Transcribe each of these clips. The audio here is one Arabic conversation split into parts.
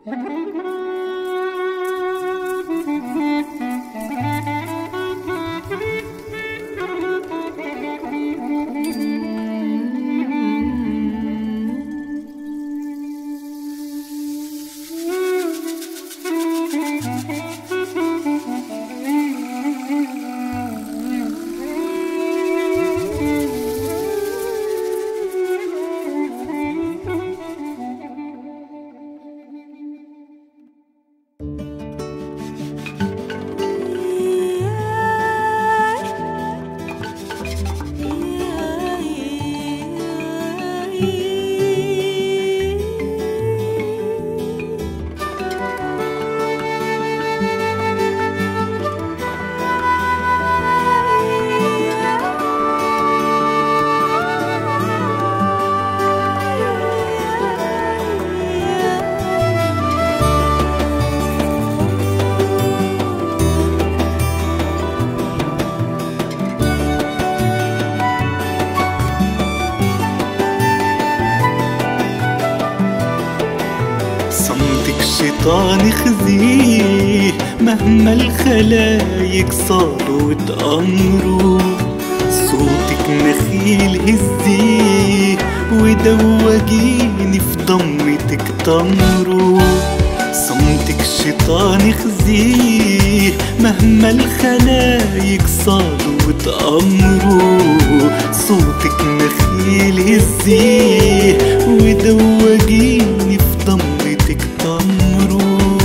صمتك شيطان خزيه مهما الخلايق صاروا وتأمروا، صوتك نخيل هزيه ودوقيني في ضمتك تمروا. صمتك شيطان خزيه مهما الخلايق صاروا وتأمروا، صوتك نخيل هزيه ودوقيني في ضمتك تمروا.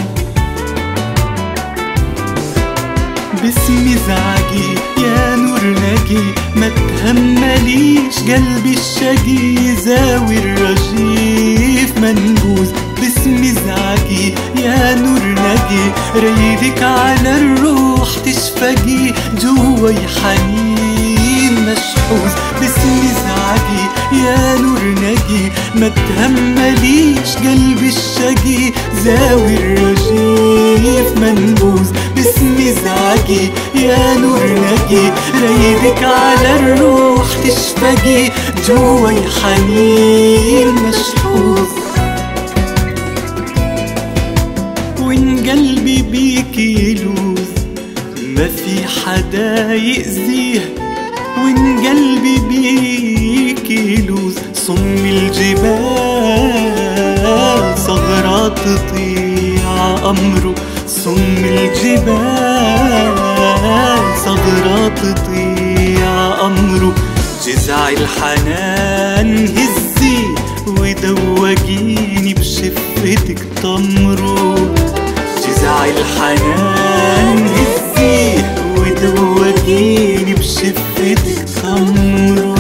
باسمي زعجي يا نور نجي، ما تهمليش قلبي الشقي زاوي الرجيف منبوذ. باسمي زعجي يا نور نجي، ريدك على الروح تشفقي جواي حنين مشحوذ. باسمي زعجي يا نور نجي، ما تهمليش قلبي الشقي زاوي الرجيف منبوذ. باسمي زعجي يا نور نجي، ريدك على الروح تشفقي جواي حنين مشحوذ. وإن قلبي بيكي يلوذ ما في حدا يأذيه، وإن قلبي بيكي يلوذ صم الجبال صغرات تطيع أمره. صم الجبال صغرات تطيع أمره. جزع الحنان هزي ودوقيني بشفتك تمره. جزع الحنان هزي ودوقيني بشفتك تمره.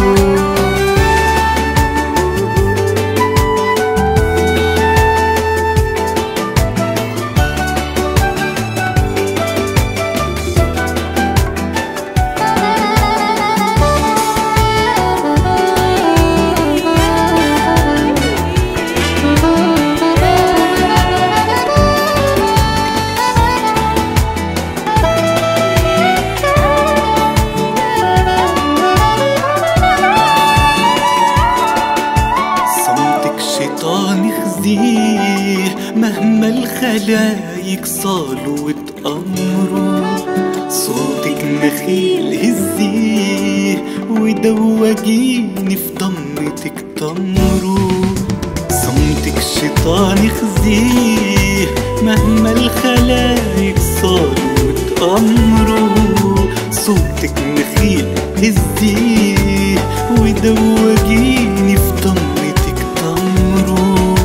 شيطان خزيه مهما الخلايق صالوا وتأمروا، صوتك نخيل هزيه ودوقيني في ضمتك تمروا. صمتك شيطان خزيه مهما الخلايق صالوا وتأمروا، صوتك نخيل هزيه ودوقيني في ضمتك تمروا.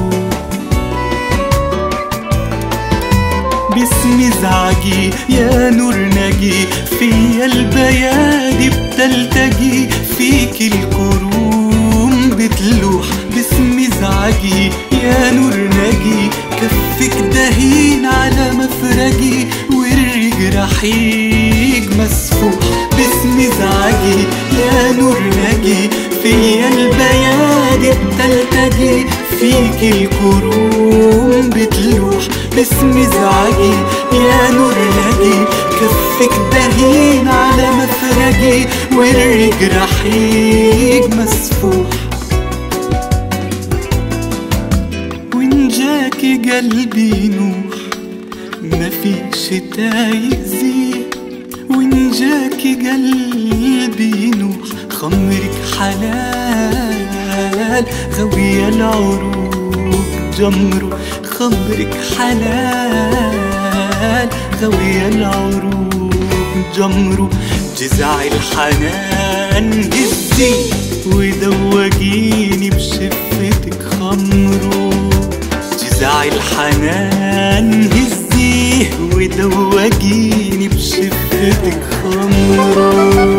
باسمي زعجي يا نور نجي، فيا البيادي بتلتجي، فيك الكروم بتلوح. باسمي زعجي يا نور نجي، كفك دهين على مفرجي والريق رحيق مسفوح. باسمي زعجي يا نور نجي، فيا البيادي بتلتجي، فيك الكروم بتلوح. باسمي زعجي يا نور نجي، كفك دهين على مفرجي والريق رحيق مسفوح. وإن جاك فيكي قلبي نوح مفيش شتا يأذيه، وإن جاكي قلبي نوح خمرك حلال غاوية العروق جمره، خمرك حلال غاوية العروق جمره. جزع الحنان هزي ودوجيني بشفتك خمره، جزع الحنان هزي ودوجيني بشفتك خمره.